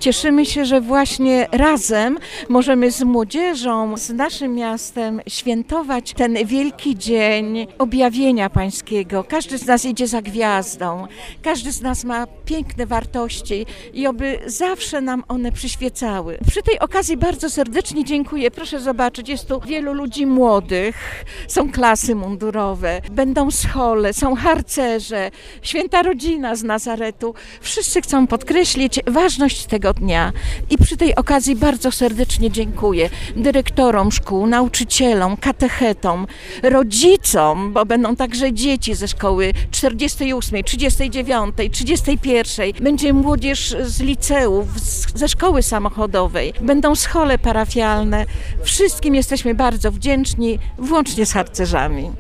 Cieszymy się, że właśnie razem możemy z młodzieżą, z naszym miastem świętować ten wielki dzień objawienia Pańskiego. Każdy z nas idzie za gwiazdą, każdy z nas ma piękne wartości i oby zawsze nam one przyświecały. Przy tej okazji bardzo serdecznie dziękuję. Proszę zobaczyć, jest tu wielu ludzi młodych, są klasy mundurowe, będą schole, są harcerze, święta rodzina z Nazaretu. Wszyscy chcą podkreślić ważność tego dnia i przy tej okazji bardzo serdecznie dziękuję dyrektorom szkół, nauczycielom, katechetom, rodzicom, bo będą także dzieci ze szkoły 48, 39, 31. Będzie młodzież z liceów, ze szkoły samochodowej, będą schole parafialne. Wszystkim jesteśmy bardzo wdzięczni, włącznie z harcerzami.